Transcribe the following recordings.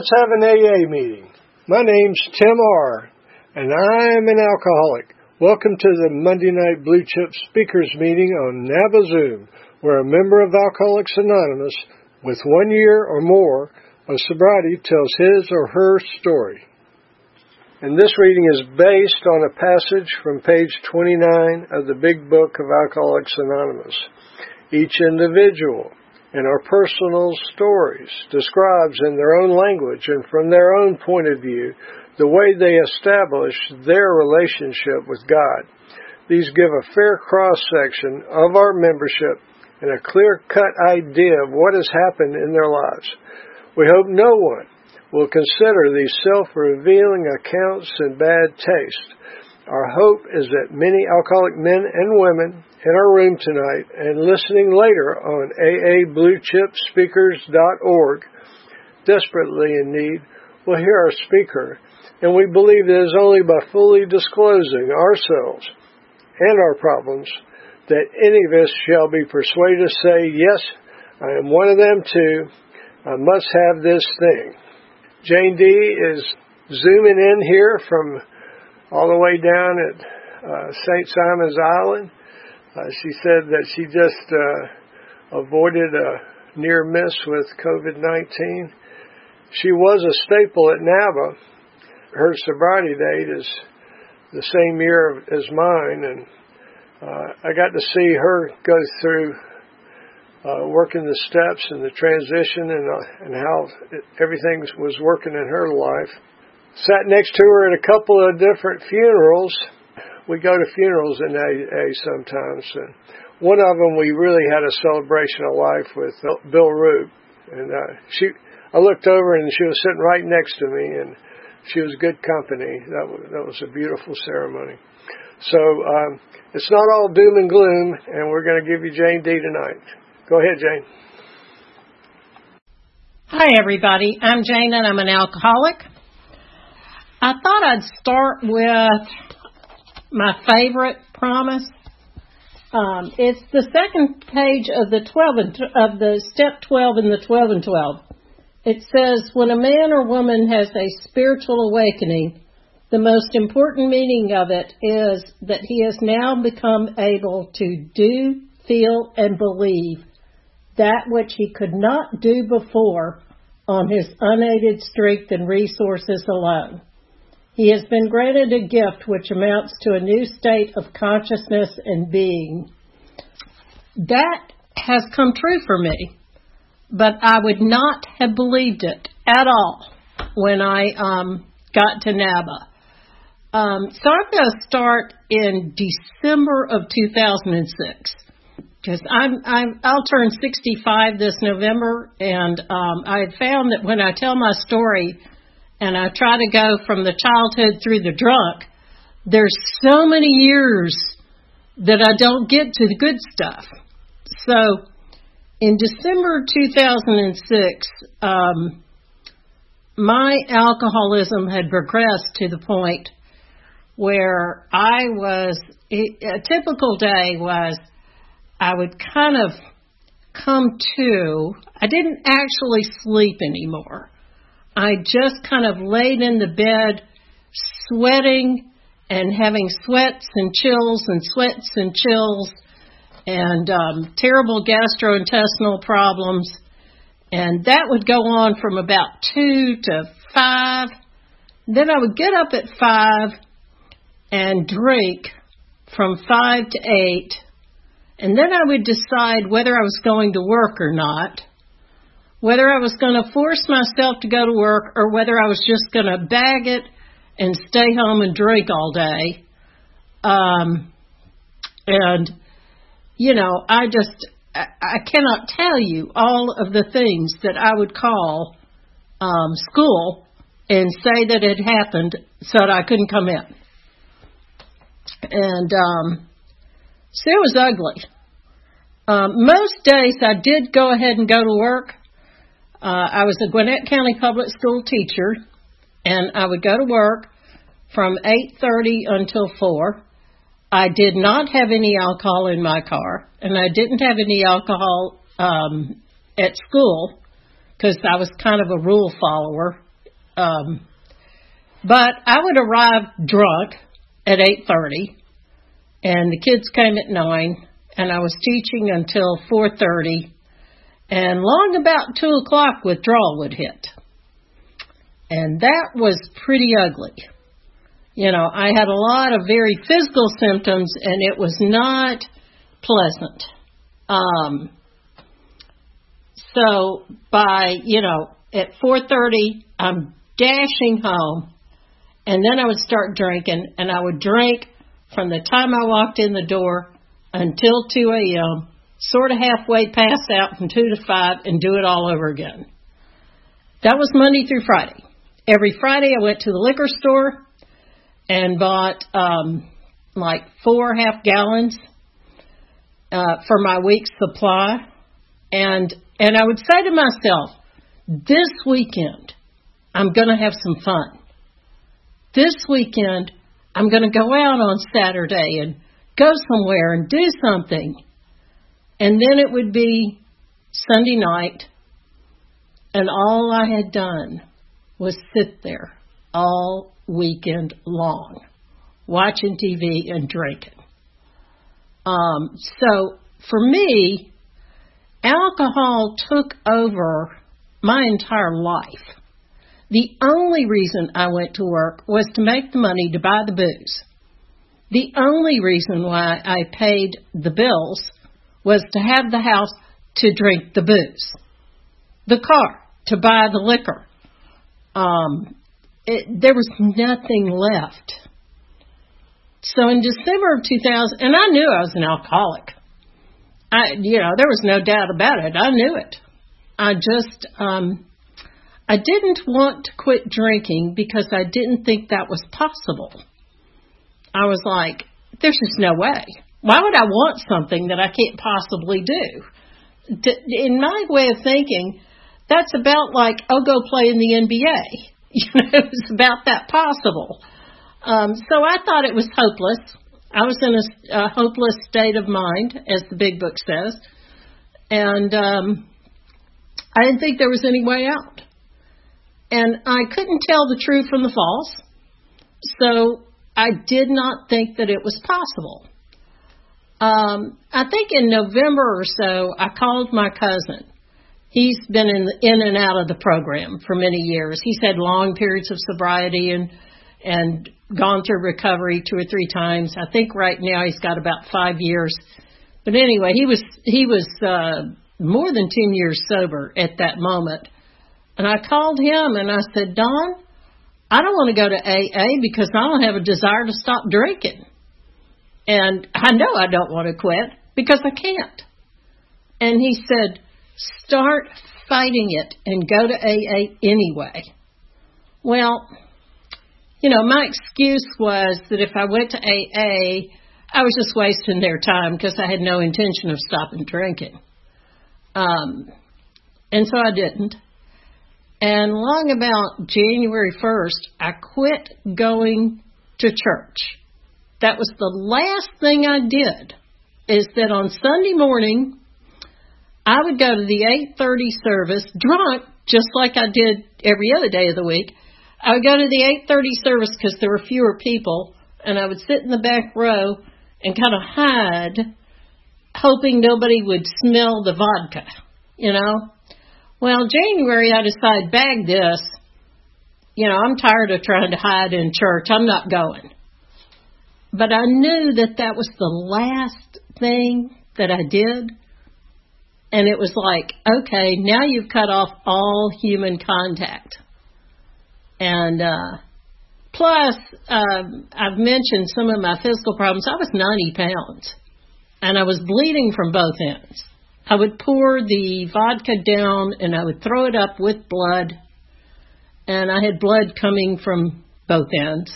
Let's have an AA meeting. My name's Tim R., and I'm an alcoholic. Welcome to the Monday Night Blue Chip Speakers meeting on NABA Zoom, where a member of Alcoholics Anonymous with 1 year or more of sobriety tells his or her story. And this reading is based on a passage from page 29 of the Big Book of Alcoholics Anonymous. Each individual in our personal stories describes in their own language and from their own point of view the way they establish their relationship with God. These give a fair cross-section of our membership and a clear-cut idea of what has happened in their lives. We hope no one will consider these self-revealing accounts in bad taste. Our hope is that many alcoholic men and women in our room tonight and listening later on aabluechipspeakers.org, desperately in need, will hear our speaker, and we believe it is only by fully disclosing ourselves and our problems that any of us shall be persuaded to say, yes, I am one of them too. I must have this thing. Jane D. is zooming in here from all the way down at St. Simon's Island. She said that she just avoided a near miss with COVID-19. She was a staple at NABA. Her sobriety date is the same year as mine, and I got to see her go through working the steps and the transition and how everything was working in her life. Sat next to her at a couple of different funerals. We go to funerals in AA sometimes. And one of them, we really had a celebration of life with Bill Root. And I looked over and she was sitting right next to me, and she was good company. That was a beautiful ceremony. So it's not all doom and gloom, and we're going to give you Jane D. tonight. Go ahead, Jane. Hi, everybody. I'm Jane, and I'm an alcoholic. I thought I'd start with my favorite promise. It's the second page of the step 12 in the 12 and 12. It says, when a man or woman has a spiritual awakening, the most important meaning of it is that he has now become able to do, feel, and believe that which he could not do before on his unaided strength and resources alone. He has been granted a gift which amounts to a new state of consciousness and being. That has come true for me, but I would not have believed it at all when I got to NABA. So I'm going to start in December of 2006. Because I'll turn 65 this November, and I had found that when I tell my story and I try to go from the childhood through the drunk, there's so many years that I don't get to the good stuff. So in December 2006, my alcoholism had progressed to the point where a typical day was I would kind of come to, I didn't actually sleep anymore. I just kind of laid in the bed, sweating and having sweats and chills and sweats and chills and terrible gastrointestinal problems. And that would go on from about 2 to 5. Then I would get up at 5 and drink from 5 to 8. And then I would decide whether I was going to work or not, whether I was going to force myself to go to work or whether I was just going to bag it and stay home and drink all day. And, you know, I cannot tell you all of the things that I would call school and say that it happened so that I couldn't come in. And so it was ugly. Most days I did go ahead and go to work. I was a Gwinnett County Public School teacher, and I would go to work from 8:30 until 4. I did not have any alcohol in my car, and I didn't have any alcohol at school because I was kind of a rule follower. But I would arrive drunk at 8:30, and the kids came at 9, and I was teaching until 4:30, and long about 2 o'clock withdrawal would hit. And that was pretty ugly. You know, I had a lot of very physical symptoms, and it was not pleasant. So by, at 4:30, I'm dashing home, and then I would start drinking, and I would drink from the time I walked in the door until 2 a.m., sort of halfway pass out from 2 to 5, and do it all over again. That was Monday through Friday. Every Friday I went to the liquor store and bought like 4 half gallons for my week's supply. And I would say to myself, this weekend, I'm going to have some fun. This weekend, I'm going to go out on Saturday and go somewhere and do something. And then it would be Sunday night, and all I had done was sit there all weekend long, watching TV and drinking. So for me, alcohol took over my entire life. The only reason I went to work was to make the money to buy the booze. The only reason why I paid the bills was to have the house to drink the booze, the car to buy the liquor. There was nothing left. So in December of 2000, and I knew I was an alcoholic. There was no doubt about it. I knew it. I didn't want to quit drinking because I didn't think that was possible. I was like, there's just no way. Why would I want something that I can't possibly do? In my way of thinking, that's about like, go play in the NBA. It was about that possible. So I thought it was hopeless. I was in a hopeless state of mind, as the big book says. And I didn't think there was any way out. And I couldn't tell the true from the false. So I did not think that it was possible. I think in November or so, I called my cousin. He's been in and out of the program for many years. He's had long periods of sobriety and gone through recovery 2 or 3 times. I think right now he's got about 5 years. But anyway, he was more than 10 years sober at that moment. And I called him and I said, Don, I don't want to go to AA because I don't have a desire to stop drinking. And I know I don't want to quit because I can't. And he said, start fighting it and go to AA anyway. Well, my excuse was that if I went to AA, I was just wasting their time because I had no intention of stopping drinking. And so I didn't. And long about January 1st, I quit going to church. That was the last thing I did, is that on Sunday morning, I would go to the 8:30 service, drunk, just like I did every other day of the week. I would go to the 8:30 service because there were fewer people, and I would sit in the back row and kind of hide, hoping nobody would smell the vodka, Well, January, I decided, bag this. I'm tired of trying to hide in church. I'm not going. But I knew that was the last thing that I did. And it was like, okay, now you've cut off all human contact. And plus, I've mentioned some of my physical problems. I was 90 pounds. And I was bleeding from both ends. I would pour the vodka down and I would throw it up with blood. And I had blood coming from both ends.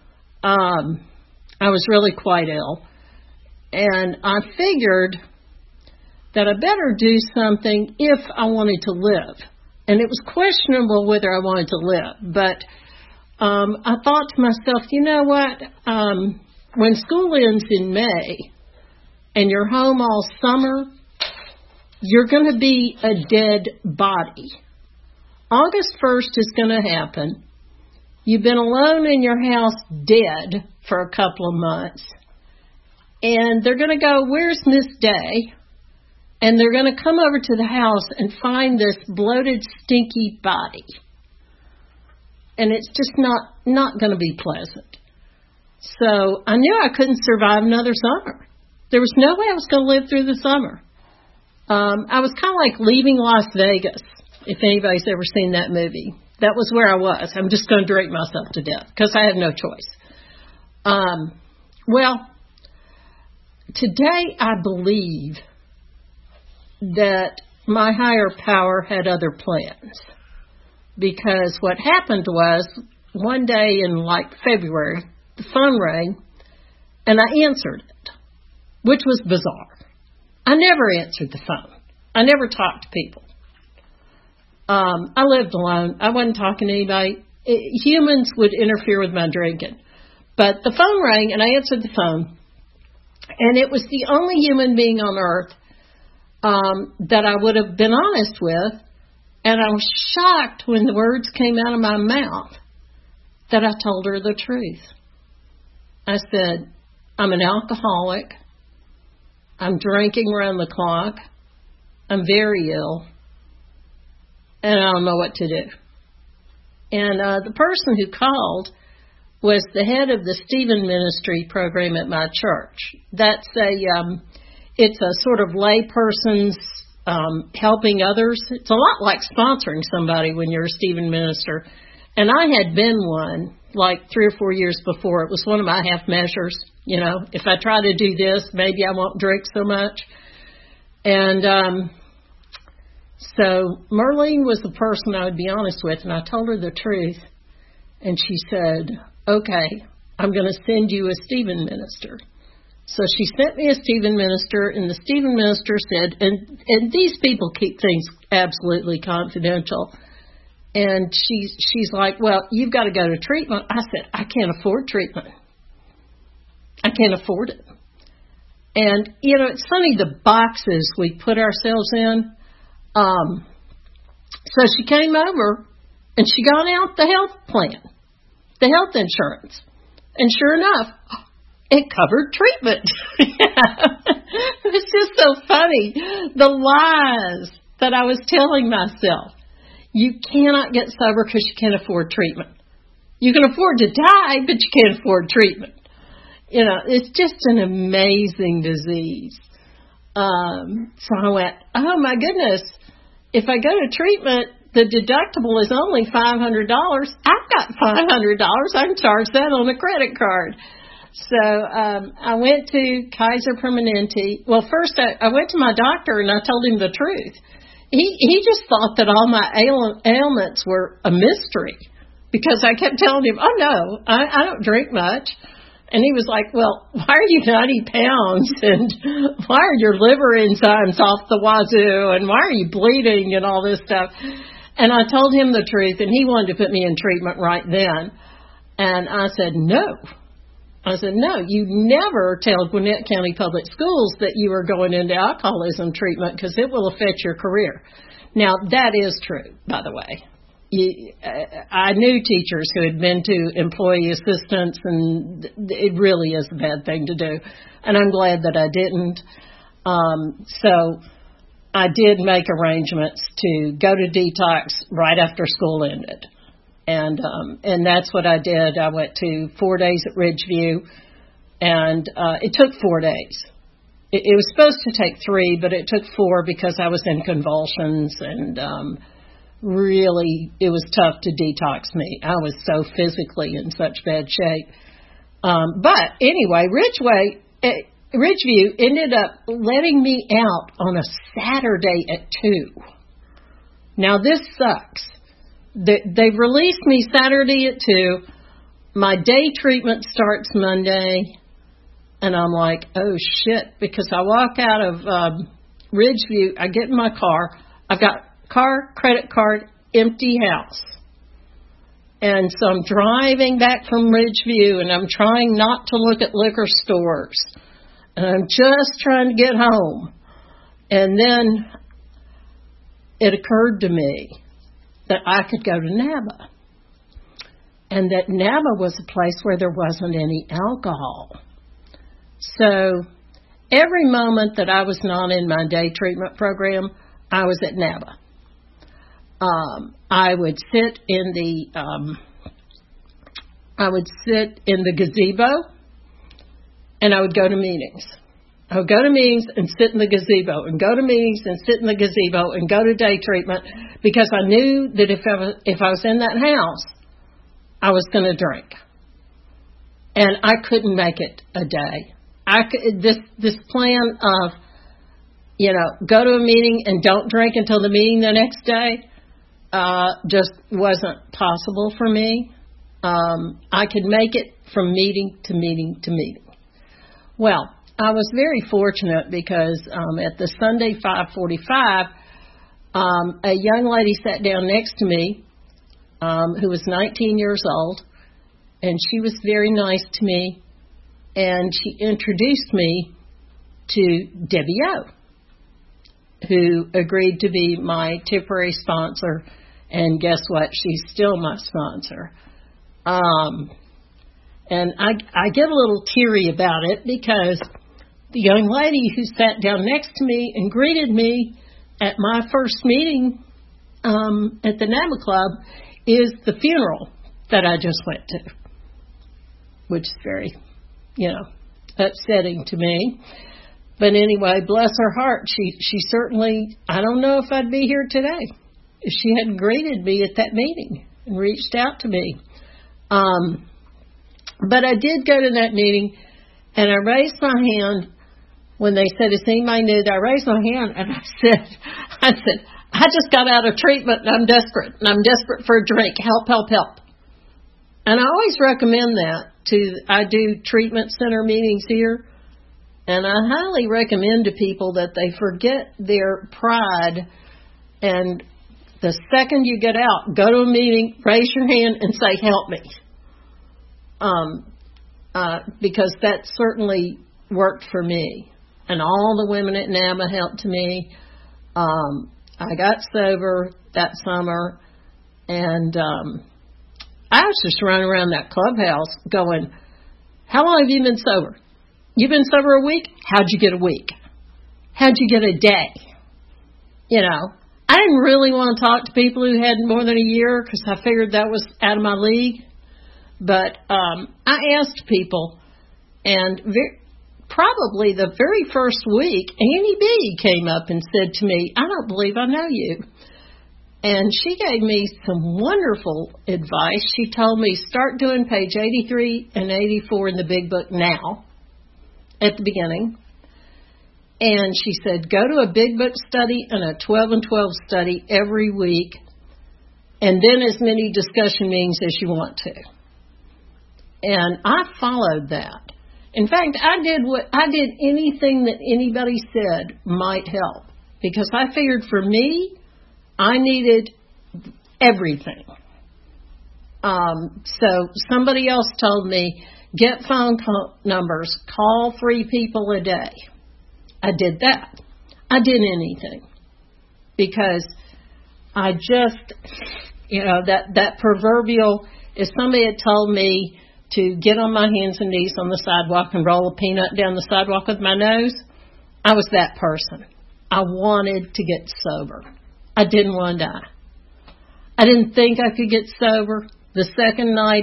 I was really quite ill. And I figured that I better do something if I wanted to live. And it was questionable whether I wanted to live. But I thought to myself, you know what? When school ends in May and you're home all summer, you're going to be a dead body. August 1st is going to happen, You've been alone in your house dead for a couple of months. And they're going to go, where's Miss Day? And they're going to come over to the house and find this bloated, stinky body. And it's just not going to be pleasant. So I knew I couldn't survive another summer. There was no way I was going to live through the summer. I was kind of like leaving Las Vegas, if anybody's ever seen that movie. That was where I was. I'm just going to drink myself to death because I had no choice. Well, today I believe that my higher power had other plans. Because what happened was, one day in like February, the phone rang, and I answered it, which was bizarre. I never answered the phone. I never talked to people. I lived alone. I wasn't talking to anybody. Humans would interfere with my drinking. But the phone rang, and I answered the phone. And it was the only human being on earth that I would have been honest with. And I was shocked when the words came out of my mouth that I told her the truth. I said, I'm an alcoholic. I'm drinking around the clock. I'm very ill. And I don't know what to do. And the person who called was the head of the Stephen Ministry program at my church. That's it's a sort of lay person's helping others. It's a lot like sponsoring somebody when you're a Stephen minister. And I had been one like 3 or 4 years before. It was one of my half measures. You know, if I try to do this, maybe I won't drink so much. And so Merlene was the person I would be honest with, and I told her the truth. And she said, okay, I'm going to send you a Stephen minister. So she sent me a Stephen minister, and the Stephen minister said, and these people keep things absolutely confidential. And she's like, well, you've got to go to treatment. I said, I can't afford treatment. I can't afford it. And, you know, it's funny, the boxes we put ourselves in. So she came over, and she got out the health plan, the health insurance. And sure enough, it covered treatment. It was just so funny. The lies that I was telling myself. You cannot get sober because you can't afford treatment. You can afford to die, but you can't afford treatment. You know, it's just an amazing disease. So I went, oh my goodness, if I go to treatment, the deductible is only $500. I've got $500. I can charge that on a credit card. So I went to Kaiser Permanente. Well, first I went to my doctor and I told him the truth. He just thought that all my ailments were a mystery because I kept telling him, oh no, I don't drink much. And he was like, well, why are you 90 pounds and why are your liver enzymes off the wazoo and why are you bleeding and all this stuff? And I told him the truth, and he wanted to put me in treatment right then. And I said, no. I said, no, you never tell Gwinnett County Public Schools that you are going into alcoholism treatment because it will affect your career. Now, that is true, by the way. I knew teachers who had been to employee assistance, and it really is a bad thing to do. And I'm glad that I didn't. So I did make arrangements to go to detox right after school ended. And that's what I did. I went to 4 days at Ridgeview, and it took 4 days. It was supposed to take 3, but it took 4 because I was in convulsions, and really it was tough to detox me. I was so physically in such bad shape. But anyway, Ridgeview ended up letting me out on a Saturday at 2. Now this sucks. They've released me Saturday at 2. My day treatment starts Monday. And I'm like, oh, shit. Because I walk out of Ridgeview. I get in my car. I've got car, credit card, empty house. And so I'm driving back from Ridgeview. And I'm trying not to look at liquor stores. And I'm just trying to get home. And then it occurred to me that I could go to NABA. and that NABA was a place where there wasn't any alcohol. So every moment that I was not in my day treatment program, I was at NABA. I would sit in the gazebo, and I would go to meetings. I would go to meetings and sit in the gazebo, and go to meetings and sit in the gazebo, and go to day treatment, because I knew that if I was in that house, I was going to drink, and I couldn't make it a day. This plan of, go to a meeting and don't drink until the meeting the next day, just wasn't possible for me. I could make it from meeting to meeting to meeting. Well, I was very fortunate because at the Sunday 5:45, a young lady sat down next to me who was 19 years old, and she was very nice to me, and she introduced me to Debbie O, who agreed to be my temporary sponsor, and guess what? She's still my sponsor. And I get a little teary about it because the young lady who sat down next to me and greeted me at my first meeting at the NABA Club is the funeral that I just went to, which is very, upsetting to me. But anyway, bless her heart, she certainly, I don't know if I'd be here today if she hadn't greeted me at that meeting and reached out to me. But I did go to that meeting, and I raised my hand when they said, is anybody new? I raised my hand, and I said, I just got out of treatment, and I'm desperate for a drink. Help, help, help. And I always recommend that I do treatment center meetings here, and I highly recommend to people that they forget their pride, and the second you get out, go to a meeting, raise your hand, and say, help me. Because that certainly worked for me. And all the women at NABA helped me. I got sober that summer, and I was just running around that clubhouse going, how long have you been sober? You've been sober a week? How'd you get a week? How'd you get a day? I didn't really want to talk to people who had more than a year because I figured that was out of my league. But I asked people, and probably the very first week, Annie B. came up and said to me, I don't believe I know you. And she gave me some wonderful advice. She told me, start doing page 83 and 84 in the Big Book now, at the beginning. And she said, go to a Big Book study and a 12 and 12 study every week, and then as many discussion meetings as you want to. And I followed that. In fact, I did anything that anybody said might help, because I figured for me, I needed everything. So somebody else told me, get phone numbers, call 3 people a day. I did that. I did anything because I just, that proverbial, if somebody had told me to get on my hands and knees on the sidewalk and roll a peanut down the sidewalk with my nose, I was that person. I wanted to get sober. I didn't want to die. I didn't think I could get sober. The second night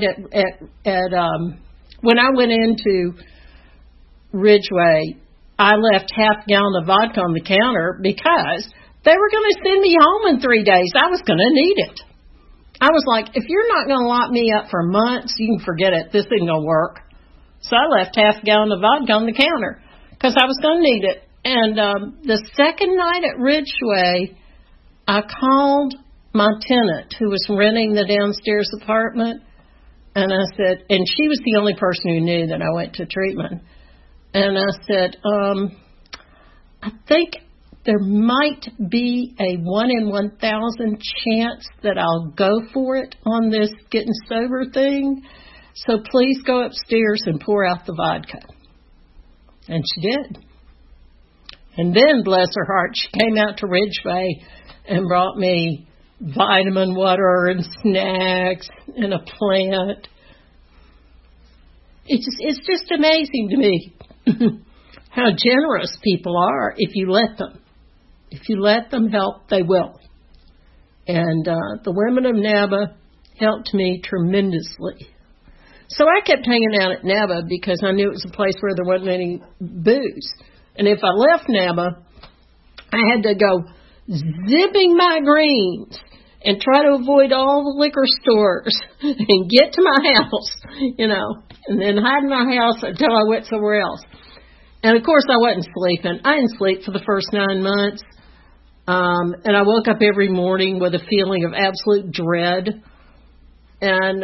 when I went into Ridgeway, I left half a gallon of vodka on the counter because they were going to send me home in 3 days. I was going to need it. I was like, if you're not going to lock me up for months, you can forget it. This isn't going to work. So I left half a gallon of vodka on the counter because I was going to need it. And the second night at Ridgeway, I called my tenant who was renting the downstairs apartment, and I said, and she was the only person who knew that I went to treatment. And I said, I think there might be a 1 in 1,000 chance that I'll go for it on this getting sober thing. So please go upstairs and pour out the vodka. And she did. And then, bless her heart, she came out to Ridgeway and brought me vitamin water and snacks and a plant. It's just amazing to me how generous people are if you let them. If you let them help, they will. And the women of NABA helped me tremendously. So I kept hanging out at NABA because I knew it was a place where there wasn't any booze. And if I left NABA, I had to go zipping my greens and try to avoid all the liquor stores and get to my house, and then hide in my house until I went somewhere else. And, of course, I wasn't sleeping. I didn't sleep for the first 9 months. And I woke up every morning with a feeling of absolute dread. And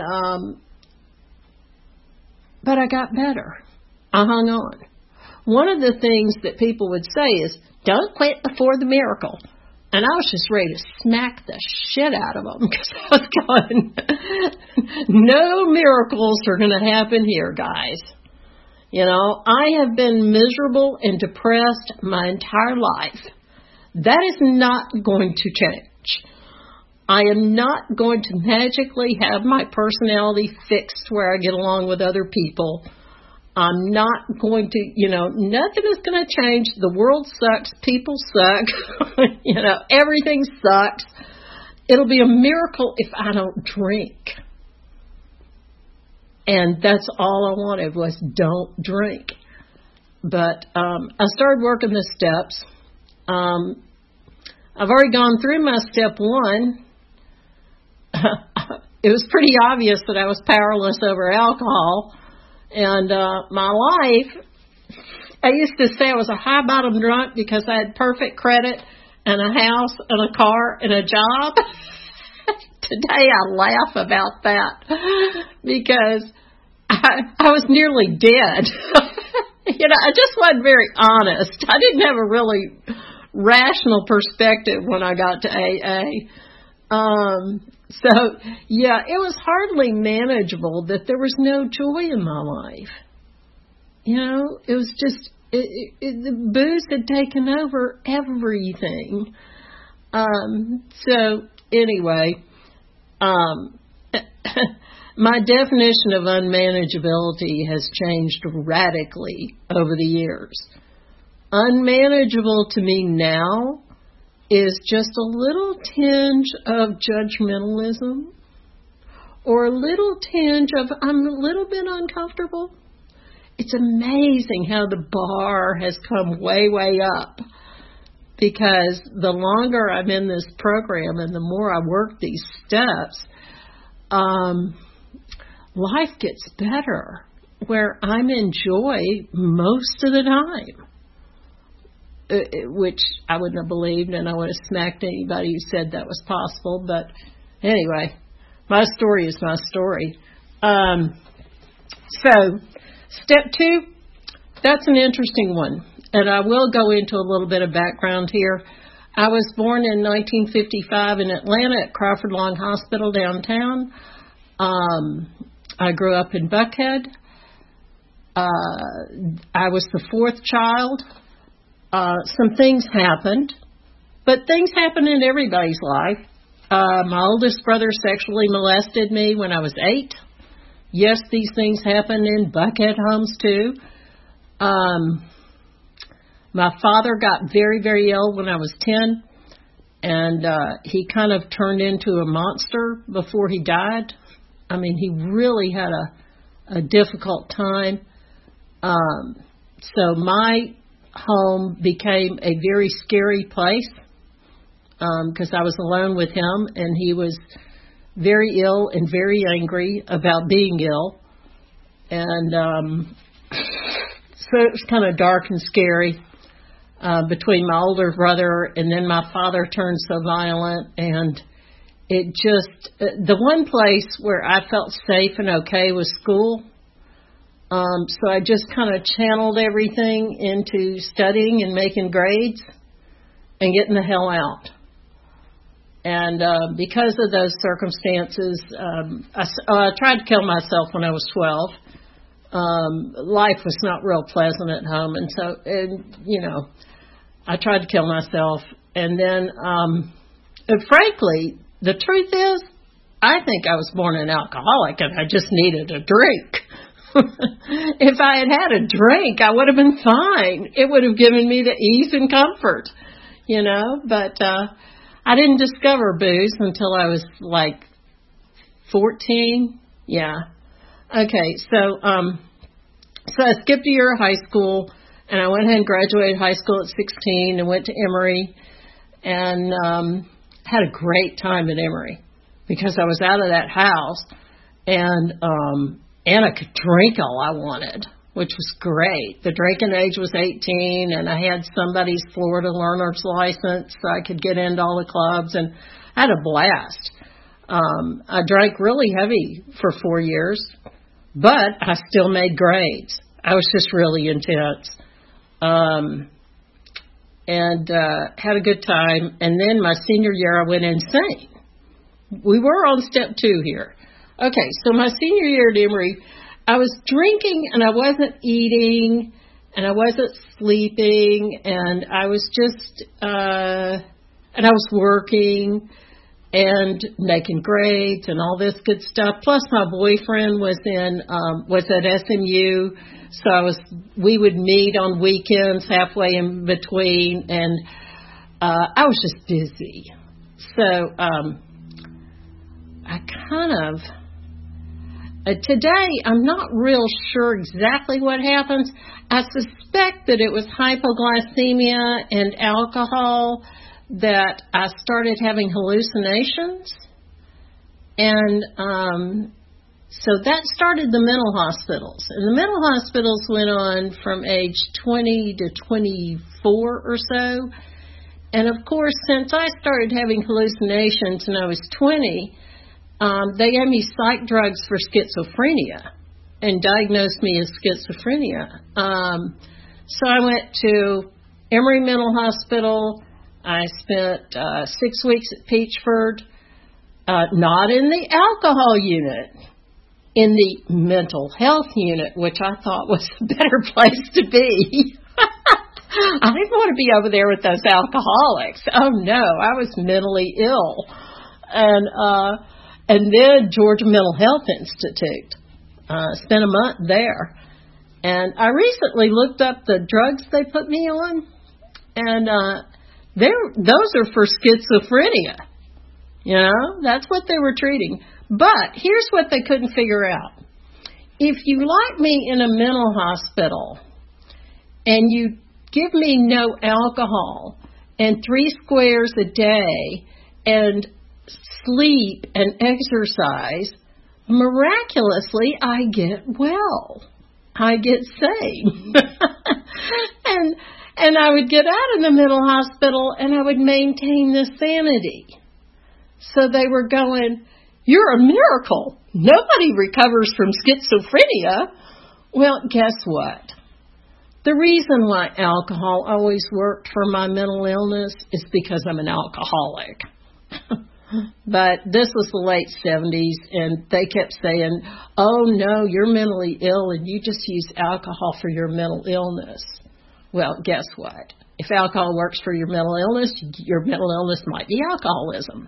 but I got better. I hung on. One of the things that people would say is, don't quit before the miracle. And I was just ready to smack the shit out of them because I was going, no miracles are going to happen here, guys. I have been miserable and depressed my entire life. That is not going to change. I am not going to magically have my personality fixed where I get along with other people. I'm not going to, nothing is going to change. The world sucks. People suck. Everything sucks. It'll be a miracle if I don't drink. And that's all I wanted was don't drink. But I started working the steps. I've already gone through my step 1. It was pretty obvious that I was powerless over alcohol. And my life, I used to say I was a high-bottom drunk because I had perfect credit and a house and a car and a job. Today I laugh about that because I was nearly dead. I just wasn't very honest. I didn't have a really rational perspective when I got to AA. So, it was hardly manageable that there was no joy in my life. It was just, the booze had taken over everything. So, anyway, my definition of unmanageability has changed radically over the years. Unmanageable to me now is just a little tinge of judgmentalism or a little tinge of I'm a little bit uncomfortable. It's amazing how the bar has come way, way up because the longer I'm in this program and the more I work these steps, life gets better where I'm in joy most of the time. Which I wouldn't have believed, and I would have smacked anybody who said that was possible. But anyway, my story is my story. So, step 2, that's an interesting one. And I will go into a little bit of background here. I was born in 1955 in Atlanta at Crawford Long Hospital downtown. I grew up in Buckhead. I was the 4th child. Some things happened, but things happen in everybody's life. My oldest brother sexually molested me when I was 8. Yes, these things happen in Buckhead homes too. My father got very, very ill when I was 10, and he kind of turned into a monster before he died. I mean, he really had a difficult time. So my home became a very scary place because I was alone with him, and he was very ill and very angry about being ill. And so it was kind of dark and scary between my older brother and then my father turned so violent. And it just, the one place where I felt safe and okay was school. So I just kind of channeled everything into studying and making grades and getting the hell out. And because of those circumstances, I tried to kill myself when I was 12. Life was not real pleasant at home. And so, I tried to kill myself. And then, frankly, the truth is, I think I was born an alcoholic and I just needed a drink. If I had had a drink, I would have been fine. It would have given me the ease and comfort, but I didn't discover booze until I was like 14. Yeah. Okay, so I skipped a year of high school, and I went ahead and graduated high school at 16 and went to Emory, and had a great time at Emory because I was out of that house, and I could drink all I wanted, which was great. The drinking age was 18, and I had somebody's Florida learner's license, so I could get into all the clubs, and I had a blast. I drank really heavy for 4 years, but I still made grades. I was just really intense. And had a good time. And then my senior year, I went insane. We were on step 2 here. Okay, so my senior year at Emory, I was drinking and I wasn't eating and I wasn't sleeping and I was just, and I was working and making grades and all this good stuff. Plus my boyfriend was at SMU, so we would meet on weekends halfway in between, and I was just busy. So I kind of, today I'm not real sure exactly what happens. I suspect that it was hypoglycemia and alcohol that I started having hallucinations, and so that started the mental hospitals. And the mental hospitals went on from age 20 to 24 or so. And of course, since I started having hallucinations when I was 20, they gave me psych drugs for schizophrenia and diagnosed me as schizophrenia. So I went to Emory Mental Hospital. I spent 6 weeks at Peachford, not in the alcohol unit, in the mental health unit, which I thought was a better place to be. I didn't want to be over there with those alcoholics. Oh no, I was mentally ill. And then Georgia Mental Health Institute. Spent a month there. And I recently looked up the drugs they put me on, and those are for schizophrenia. That's what they were treating. But here's what they couldn't figure out. If you lock me in a mental hospital and you give me no alcohol and 3 squares a day and sleep and exercise, miraculously I get well. I get sane. And I would get out of the mental hospital and I would maintain this sanity. So they were going, "You're a miracle. Nobody recovers from schizophrenia." Well, guess what? The reason why alcohol always worked for my mental illness is because I'm an alcoholic. But this was the late 70s, and they kept saying, "Oh, no, you're mentally ill, and you just use alcohol for your mental illness." Well, guess what? If alcohol works for your mental illness might be alcoholism.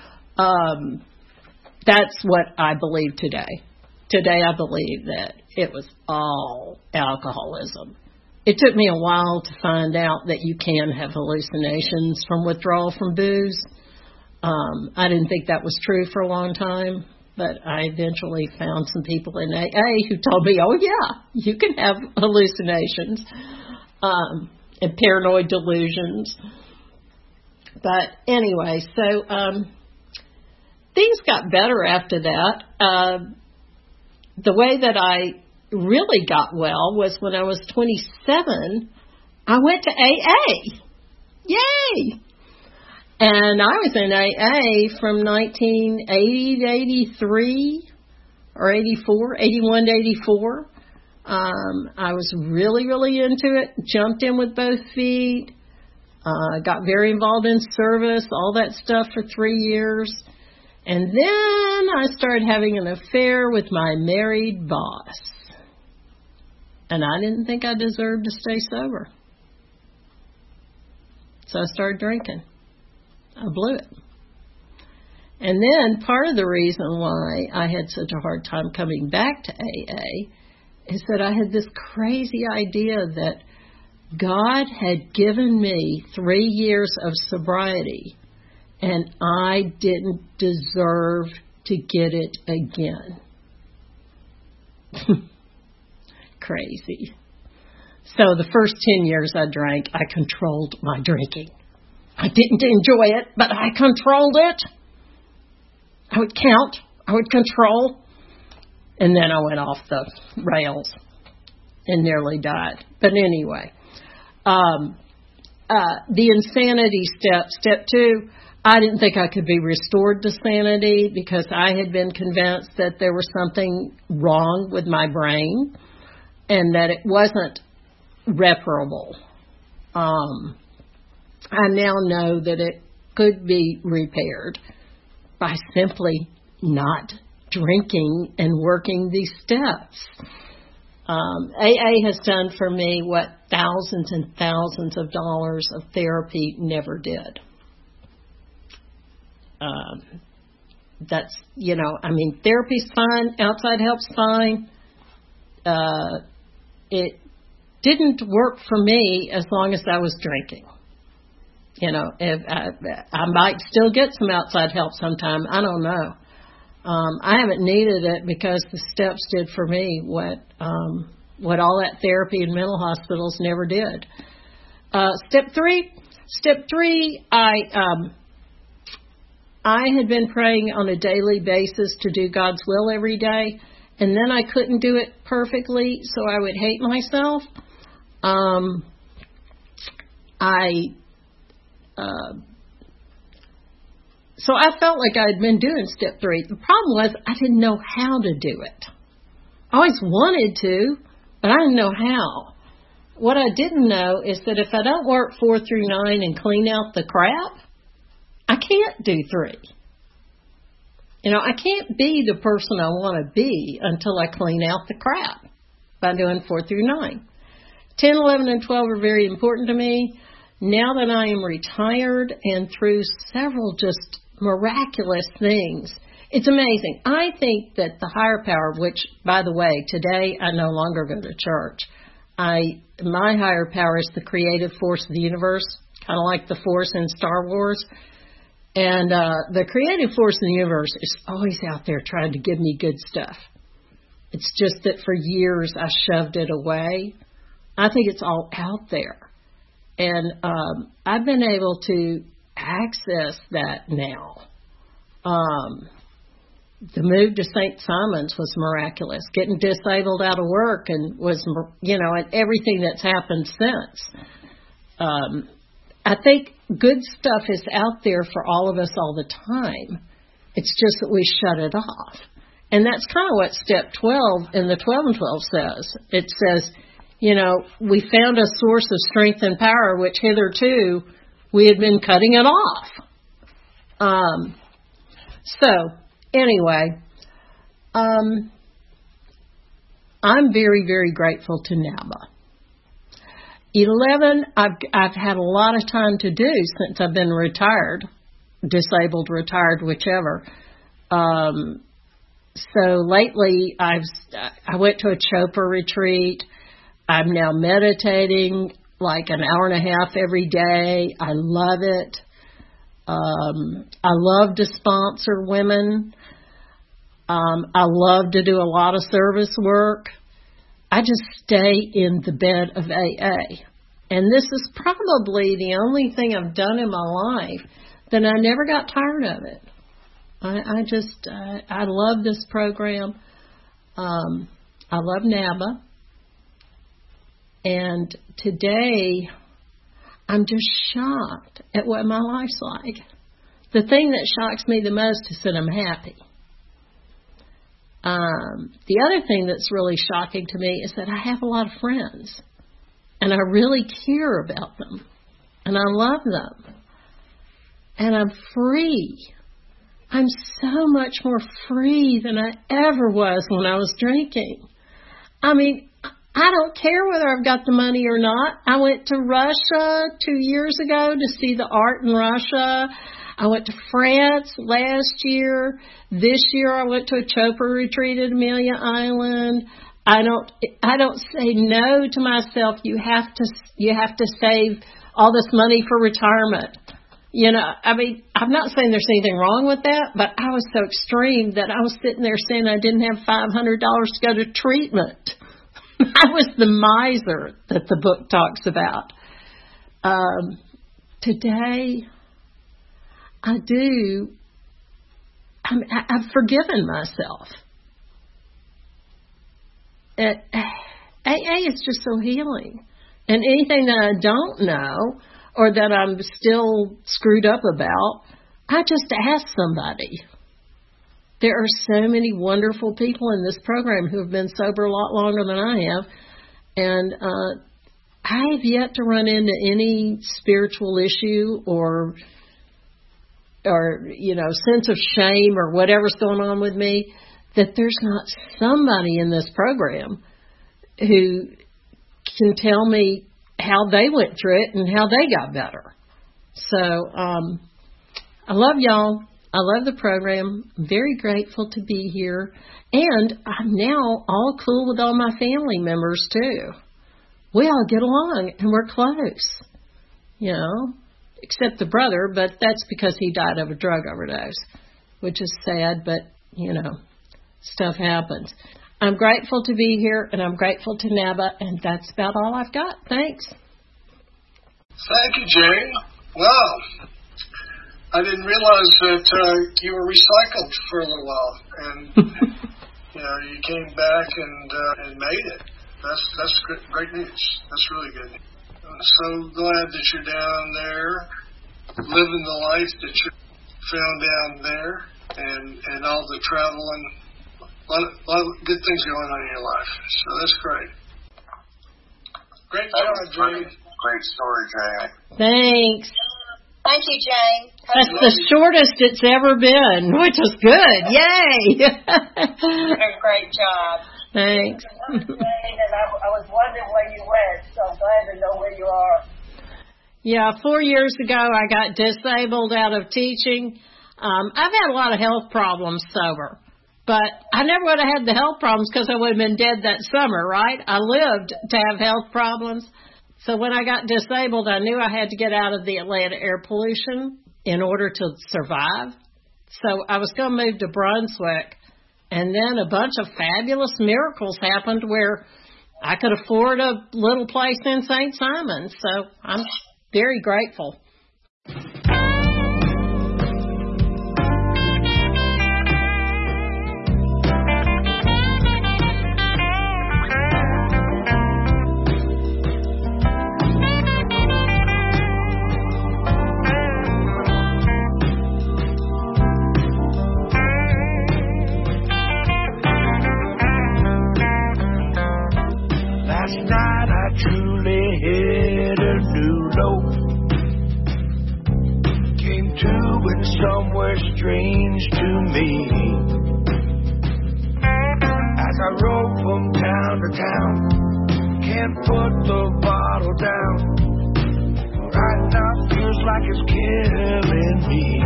That's what I believe today. Today I believe that it was all alcoholism. It took me a while to find out that you can have hallucinations from withdrawal from booze. I didn't think that was true for a long time, but I eventually found some people in AA who told me, "Oh yeah, you can have hallucinations and paranoid delusions." But anyway, so things got better after that. The way that I really got well was when I was 27, I went to AA. Yay! And I was in AA from 1980 to 83 or 84, 81 to 84. I was really, really into it, jumped in with both feet, got very involved in service, all that stuff for 3 years. And then I started having an affair with my married boss. And I didn't think I deserved to stay sober. So I started drinking. I blew it. And then part of the reason why I had such a hard time coming back to AA is that I had this crazy idea that God had given me 3 years of sobriety and I didn't deserve to get it again. Crazy. So the first 10 years I drank, I controlled my drinking. I didn't enjoy it, but I controlled it. I would count. I would control. And then I went off the rails and nearly died. But anyway, the insanity step 2, I didn't think I could be restored to sanity because I had been convinced that there was something wrong with my brain and that it wasn't reparable. I now know that it could be repaired by simply not drinking and working these steps. AA has done for me what thousands and thousands of dollars of therapy never did. That's, therapy's fine, outside help's fine. It didn't work for me as long as I was drinking. If I might still get some outside help sometime. I don't know. I haven't needed it because the steps did for me what all that therapy in mental hospitals never did. Step three, I had been praying on a daily basis to do God's will every day, and then I couldn't do it perfectly, so I would hate myself. So I felt like I had been doing step 3. The problem was I didn't know how to do it. I always wanted to, but I didn't know how. What I didn't know is that if I don't work 4 through 9 and clean out the crap, I can't do 3. I can't be the person I want to be until I clean out the crap by doing 4 through 9. 10, 11, and 12 are very important to me. Now that I am retired and through several just miraculous things, it's amazing. I think that the higher power, which, by the way, today I no longer go to church. My higher power is the creative force of the universe, kind of like the force in Star Wars. And the creative force in the universe is always out there trying to give me good stuff. It's just that for years I shoved it away. I think it's all out there. And I've been able to access that now. The move to St. Simon's was miraculous. Getting disabled out of work and and everything that's happened since. I think good stuff is out there for all of us all the time. It's just that we shut it off. And that's kind of what step 12 in the 12 and 12 says. It says, we found a source of strength and power, which hitherto we had been cutting it off. Anyway, I'm very, very grateful to NABA. 11, I've had a lot of time to do since I've been retired, disabled, retired, whichever. So lately I went to a Chopra retreat. I'm now meditating like an hour and a half every day. I love it. I love to sponsor women. I love to do a lot of service work. I just stay in the bed of AA. And this is probably the only thing I've done in my life that I never got tired of it. I love this program. I love NABA. And today, I'm just shocked at what my life's like. The thing that shocks me the most is that I'm happy. The other thing that's really shocking to me is that I have a lot of friends. And I really care about them. And I love them. And I'm free. I'm so much more free than I ever was when I was drinking. I mean, I don't care whether I've got the money or not. I went to Russia 2 years ago to see the art in Russia. I went to France last year. This year I went to a Chopra retreat at Amelia Island. I don't say no to myself. You have to save all this money for retirement. You know, I mean, I'm not saying there's anything wrong with that, but I was so extreme that I was sitting there saying I didn't have $500 to go to treatment. I was the miser that the book talks about. Today, I've forgiven myself. AA is just so healing. And anything that I don't know or that I'm still screwed up about, I just ask somebody. There are so many wonderful people in this program who have been sober a lot longer than I have. And I have yet to run into any spiritual issue or sense of shame or whatever's going on with me, that there's not somebody in this program who can tell me how they went through it and how they got better. So I love y'all. I love the program. I'm very grateful to be here. And I'm now all cool with all my family members, too. We all get along, and we're close, except the brother, but that's because he died of a drug overdose, which is sad, but, stuff happens. I'm grateful to be here, and I'm grateful to NABA, and that's about all I've got. Thanks. Thank you, Jane. Wow. I didn't realize that you were recycled for a little while, and you came back and made it. That's great news. That's really good. I'm so glad that you're down there, living the life that you found down there, and all the traveling. A lot of good things going on in your life. So that's great. Great job, Jane. Great story, Jane. Thanks. Thank you, Jane. That's the shortest it's ever been, which is good. Yay! Great job. Thanks. And I was wondering where you went, so glad to know where you are. Yeah, 4 years ago I got disabled out of teaching. I've had a lot of health problems sober. But I never would have had the health problems because I would have been dead that summer, right? I lived to have health problems. So when I got disabled, I knew I had to get out of the Atlanta air pollution in order to survive. So I was going to move to Brunswick. And then a bunch of fabulous miracles happened where I could afford a little place in St. Simon. So I'm very grateful. Somewhere strange to me. As I rode from town to town, can't put the bottle down. Right now feels like it's killing me.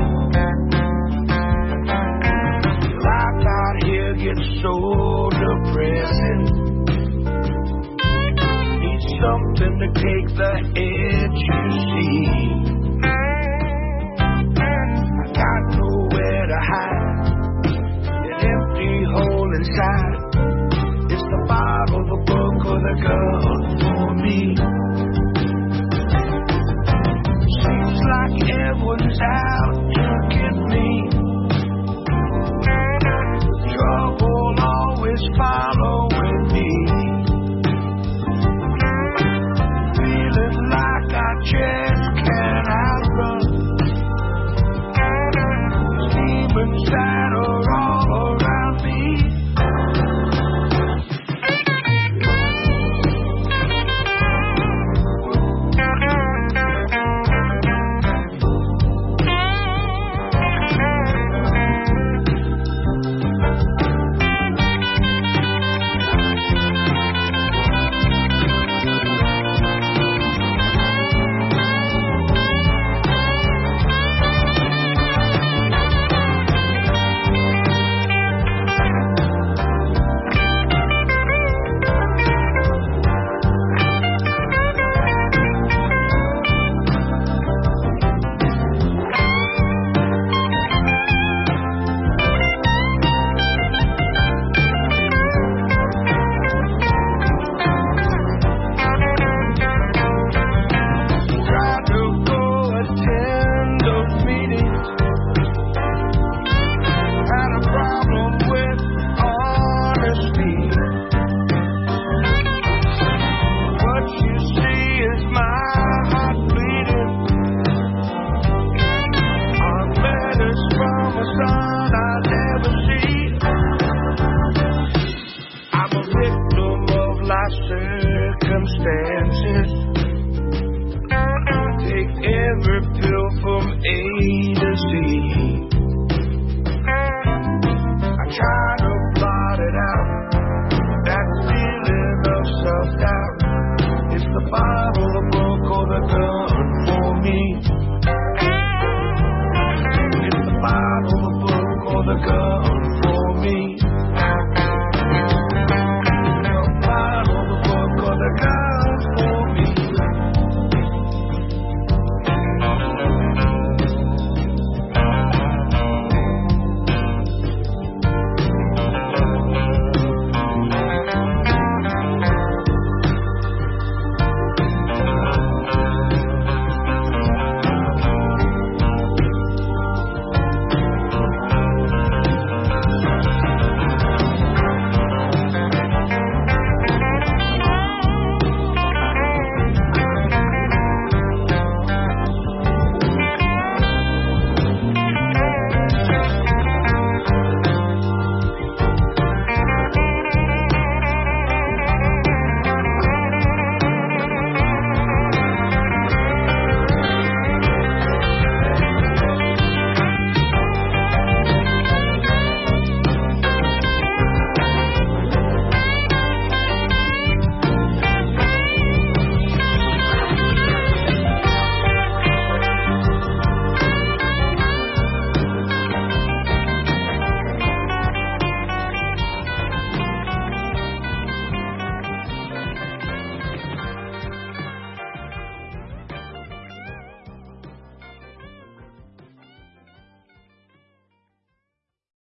Life out here gets so depressing. Need something to take the edge, you see. Got nowhere to hide, an empty hole inside. It's the bottle, the book, or the gun for me. Seems like everyone's out to get me. Trouble always following me. Feeling like I just can't outrun. Demons that are all around me. bottle, the book, or the gun for me? It's the bottle, the book, or the gun